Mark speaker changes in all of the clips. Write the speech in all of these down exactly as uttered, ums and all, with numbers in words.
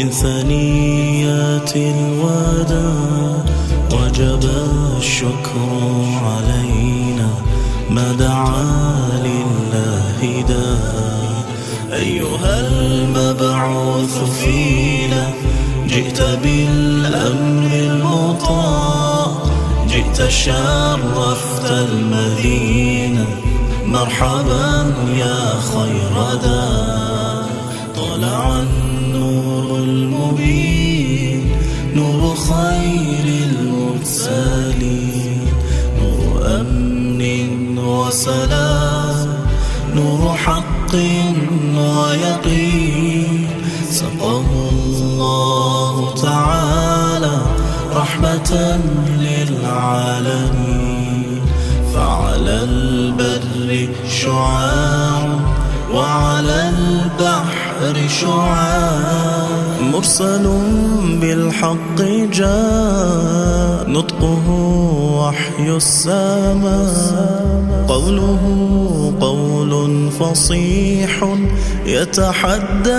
Speaker 1: من ثنيات الوداع وجب الشكر علينا ما دعا لله داع. أيها المبعوث فينا جئت بالأمر المطاع، جئت شرفت المدينة مرحبا يا خير داع. طلع النور المبين نور خير المرسلين، نور أمن وسلام، نور حق ويقين. سقاه الله تعالى رحمة للعالمين، فعلى البر شعاع وعلى البحر شعاع. مرسل بالحق جاء نطقه وحي السماء، قوله قول فصيح يتحدى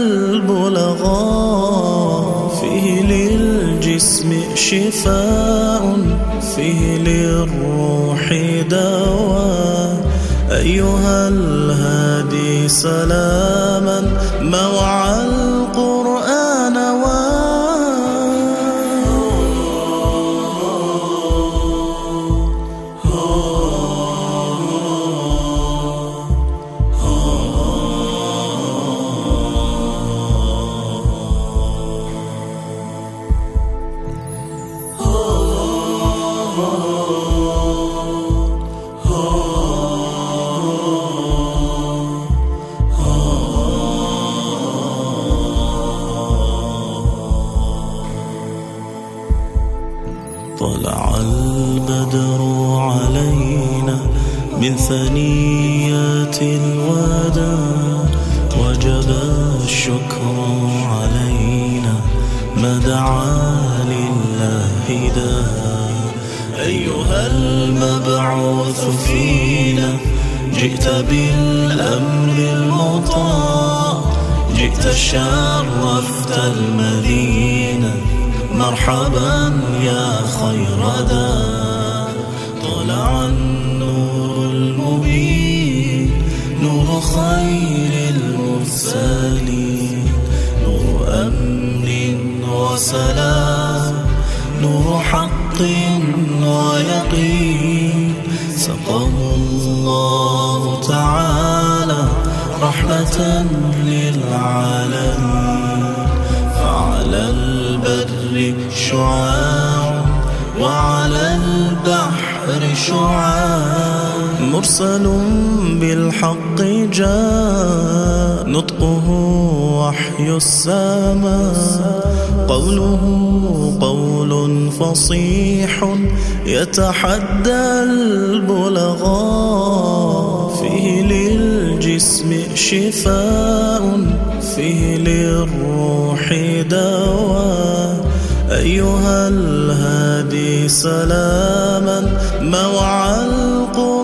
Speaker 1: البلغاء. فيه للجسم شفاء، فيه للروح دواء. أيها الهادي سلاما موعى القرآن وآ. طلع البدر علينا من ثنيات الوداع وجب الشكر علينا ما دعا لله داع. أيها المبعوث فينا جئت بالأمر المطاع، جئت شرفت المدينة مرحبا يا خير داع. طلع النور المبين نور خير المرسلين، نور أمن وسلام، نور حق ويقين. سقاه الله تعالى رحمة للعالمين، فعلى البر شعاع وعلى البحر شعاع. مرسل بالحق جاء نطقه وحي السماء، قوله قول فصيح يتحدى البلغاء. فيه للجسم شفاء، فيه للروح دواء. أيها الهادي سلاما موعى القرآن